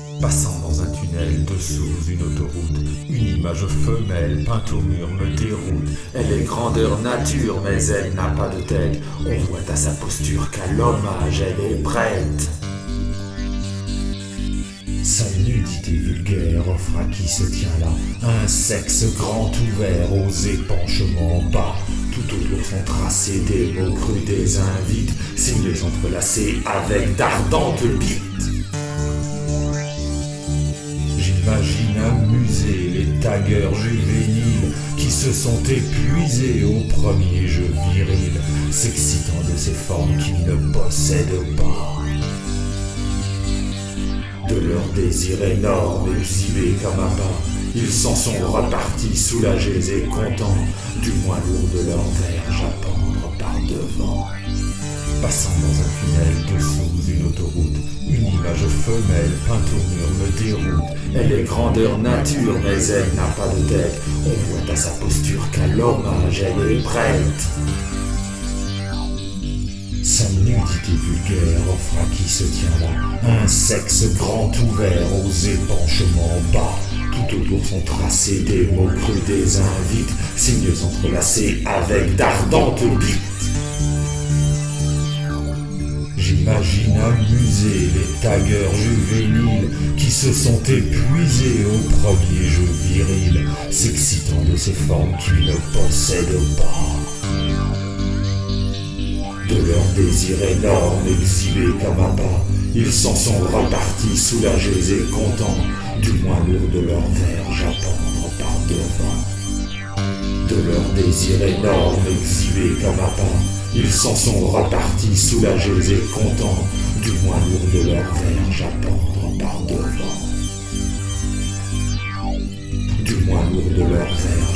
Passant dans un tunnel dessous une autoroute, une image femelle peinte au mur me déroute. Elle est grandeur nature, mais elle n'a pas de tête. On voit à sa posture qu'à l'hommage elle est prête. Sa nudité vulgaire offre à qui se tient là un sexe grand ouvert aux épanchements bas. Tout autour sont tracés des mots crus, des invites, signes entrelacés avec d'ardentes bites. J'imagine amuser les taggeurs juvéniles qui se sont épuisés au premier jeu viril, s'excitant de ces formes qu'ils ne possèdent pas. De leur désir énorme exhibé comme un pas, ils s'en sont repartis soulagés et contents, du moins lourd de leur verge à pendre par devant. Passant dans un tunnel dessous une autoroute, une image femelle peinte au mur me déroute. Elle est grandeur nature, mais elle n'a pas de tête. On voit à sa posture qu'à l'hommage elle est prête. Sa nudité vulgaire offre à qui se tient là un sexe grand ouvert aux épanchements bas. Tout autour sont tracés des mots crus, des invites, signes entrelacés avec d'ardentes bites. J'imagine amuser les taggeurs juvéniles qui se sont épuisés au premier jeu viril, s'excitant de ces formes qu'ils ne possèdent pas. De leur désir énorme exhibé comme un pas, ils s'en sont repartis soulagés et contents, du moins lourd de leur verge à pendre par devant. De leur désir énorme exhibé comme un pas, ils s'en sont repartis soulagés et contents, du moins lourd de leur verge à pendre par devant. Du moins lourd de leur verge